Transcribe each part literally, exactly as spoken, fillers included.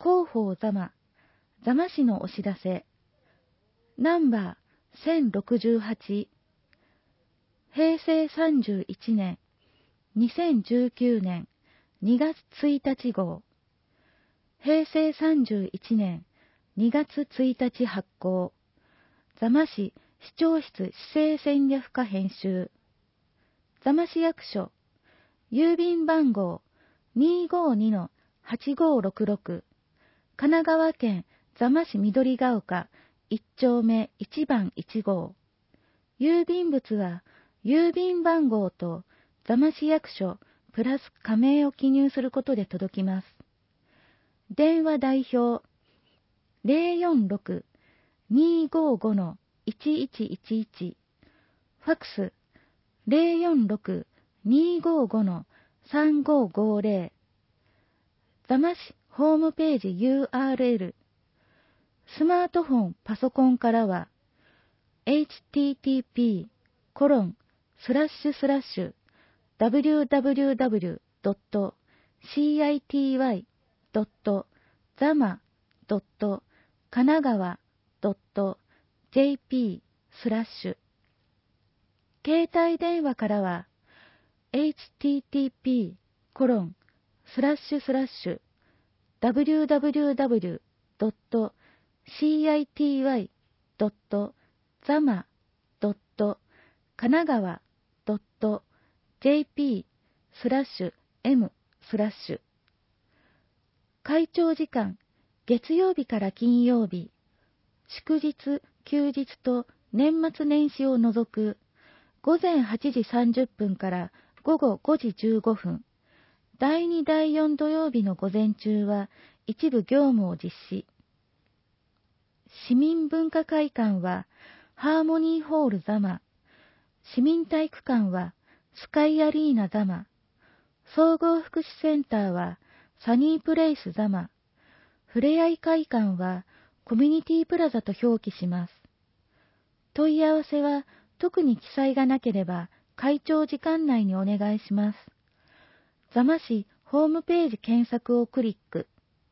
広報座間、座間市のお知らせ、ナンバーせんろくじゅうはち、平成さんじゅういちねん、にせんじゅうきゅうねんにがつついたち号、平成さんじゅういちねんにがつついたち発行、座間市市長室市政戦略課編集、座間市役所、郵便番号 にーごーにのはちごーろくろく、神奈川県座間市緑が丘いちちょうめいちばんいちごう、郵便物は郵便番号と座間市役所プラス加盟を記入することで届きます。電話代表 ゼロよんろく にーごーごのいちいちいちいち、ファックス ゼロよんろく にーごーごのさんごーごーぜろ、座間市ホームページ ユーアールエル、スマートフォン、パソコンからは エイチティーティーピーコロンスラッシュスラッシュダブリューダブリューダブリュードットシーアイティーワイドットザマドットカナガワドットジェーピースラッシュ、携帯電話からは エイチティーティーピーコロンスラッシュスラッシュダブリューダブリューダブリュードットシーアイティーワイドットザマドットカナガワドットジェーピースラッシュエムスラッシュ、会長時間月曜日から金曜日、祝日休日と年末年始を除くごぜんはちじさんじゅっぷんからごごごじじゅうごふん、だいにだいよん土曜日の午前中は一部業務を実施。市民文化会館はハーモニーホール座間、市民体育館はスカイアリーナ座間、総合福祉センターはサニープレイス座間、ふれあい会館はコミュニティプラザと表記します。問い合わせは特に記載がなければ会長時間内にお願いします。座間市ホームページ検索をクリック。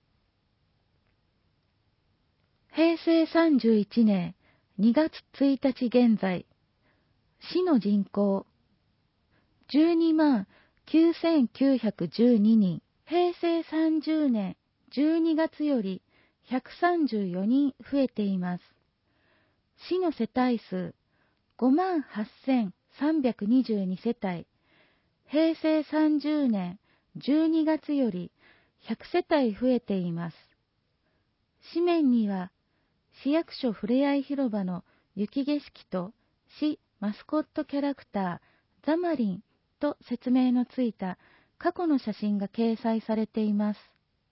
平成さんじゅういちねんにがつついたち現在、市の人口じゅうにまんきゅうせんきゅうひゃくじゅうににん、平成さんじゅうねんじゅうにがつよりひゃくさんじゅうよにん増えています。市の世帯数ごまんはっせんさんびゃくにじゅうにせたい、平成さんじゅうねんじゅうにがつよりひゃくせたい増えています。紙面には市役所ふれあい広場の雪景色と市マスコットキャラクターザマリンと説明のついた過去の写真が掲載されています。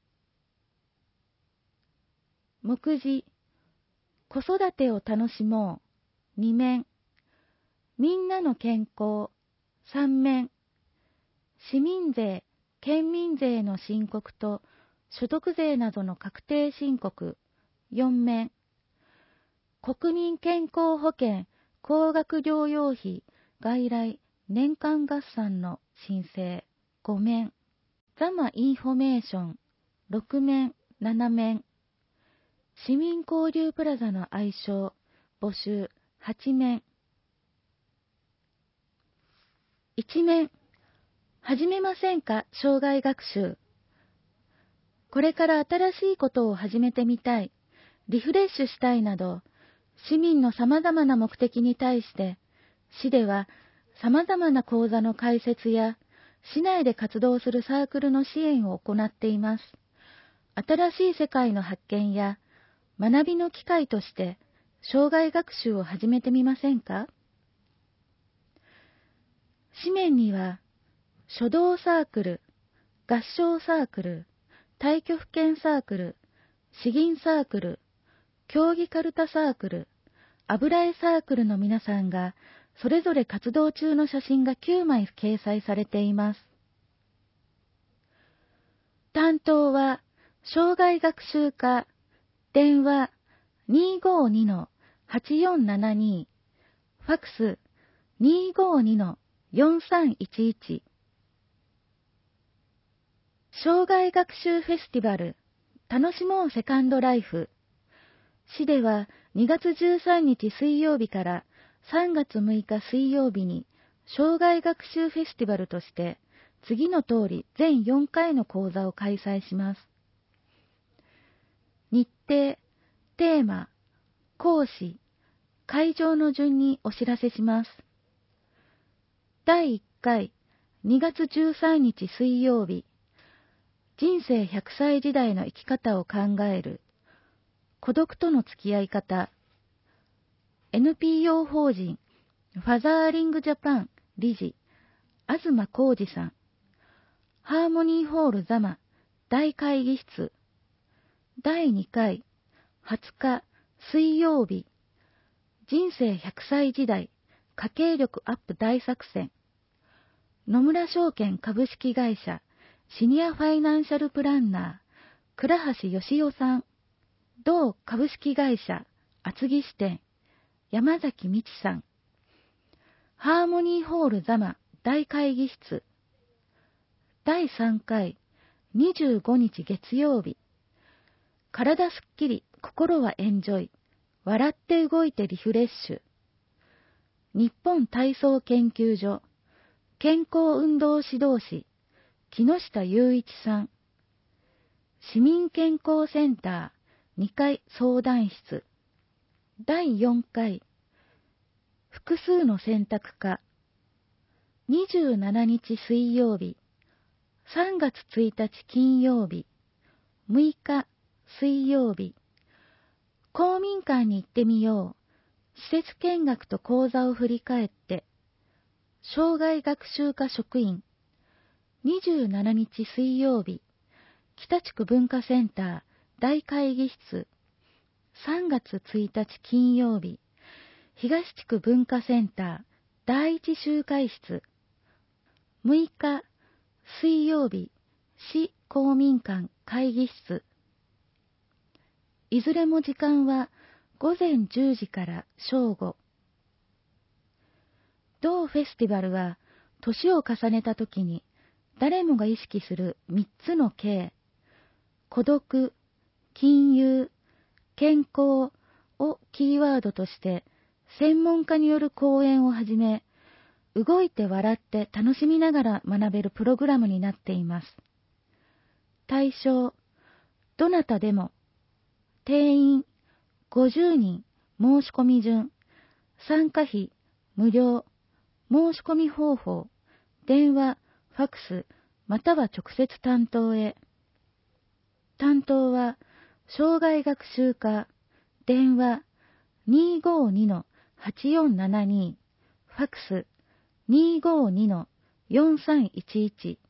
目次、子育てを楽しもうにめん、みんなの健康さんめん、市民税、県民税の申告と所得税などの確定申告よんめん、国民健康保険高額療養費外来年間合算の申請ごめん、ザマインフォメーションろくめんななめん、市民交流プラザの愛称募集はちめん、いちめん、始めませんか生涯学習。これから新しいことを始めてみたい、リフレッシュしたいなど、市民のさまざまな目的に対して、市ではさまざまな講座の開設や、市内で活動するサークルの支援を行っています。新しい世界の発見や、学びの機会として、生涯学習を始めてみませんか？紙面には、書道サークル、合唱サークル、太極拳サークル、詩吟サークル、競技かるたサークル、油絵サークルの皆さんが、それぞれ活動中の写真がきゅうまい掲載されています。担当は、生涯学習課、電話 にーごーにのはちよんななに、ファックス にーごーにのよんさんいちいち。生涯学習フェスティバル楽しもうセカンドライフ。市ではにがつじゅうさんにち水曜日からさんがつむいか水曜日に生涯学習フェスティバルとして次の通り全よんかいの講座を開催します。日程、テーマ、講師、会場の順にお知らせします。だいいっかい、にがつじゅうさんにち水曜日、人生ひゃくさい時代の生き方を考える、孤独との付き合い方、エヌピーオー 法人ファザーリングジャパン理事、東浩二さん、ハーモニーホール座間大会議室、だいにかい、はつか水曜日、人生ひゃくさい時代家計力アップ大作戦、野村証券株式会社シニアファイナンシャルプランナー倉橋義夫さん、同株式会社厚木支店山崎美智さん、ハーモニーホール座間大会議室、だいさんかい、にじゅうごにち月曜日、体すっきり心はエンジョイ、笑って動いてリフレッシュ、日本体操研究所健康運動指導士木下雄一さん、市民健康センターにかい相談室、だいよんかい、複数の選択科、にじゅうしちにち水曜日、さんがつついたち金曜日、むいか水曜日、公民館に行ってみよう、施設見学と講座を振り返って、生涯学習科職員、にじゅうしちにち水曜日、北地区文化センター大会議室、さんがつついたち金曜日、東地区文化センター第一集会室、むいか水曜日、市公民館会議室。いずれも時間はごぜんじゅうじから正午。同フェスティバルは年を重ねた時に誰もが意識するみっつの K、孤独、金融、健康をキーワードとして専門家による講演をはじめ、動いて笑って楽しみながら学べるプログラムになっています。対象、どなたでも、定員ごじゅうにん申し込み順、参加費無料、申し込み方法、電話、ファクス、または直接担当へ。担当は、生涯学習課、電話 にーごーにのはちよんななに、ファクス にーごーにのよんさんいちいち。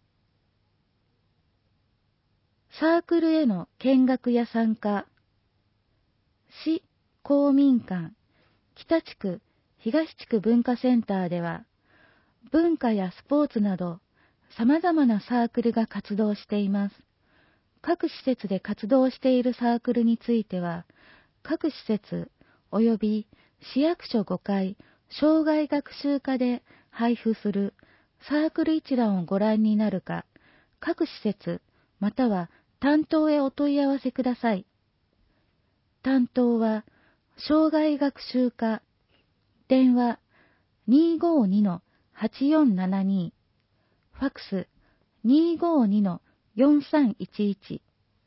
サークルへの見学や参加、市公民館北地区東地区文化センターでは、文化やスポーツなど様々なサークルが活動しています。各施設で活動しているサークルについては、各施設及び市役所ごかい生涯学習課で配布するサークル一覧をご覧になるか、各施設または担当へお問い合わせください。担当は生涯学習課、電話 にーごーにのはちよんななに、ファクス にーごーにのよんさんいちいち。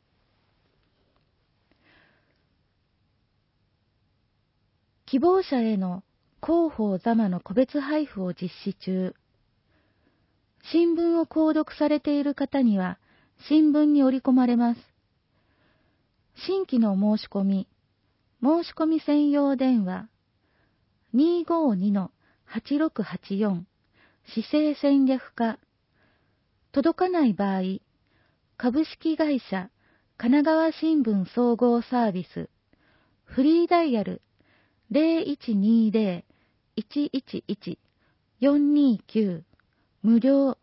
希望者への広報座間の個別配布を実施中。新聞を購読されている方には新聞に織り込まれます。新規の申し込み、申し込み専用電話 にーごーにのはちろくはちよん 市政戦略課。届かない場合、株式会社神奈川新聞総合サービスフリーダイヤル ゼロいちにゼロ いちいちいち よんにきゅう無料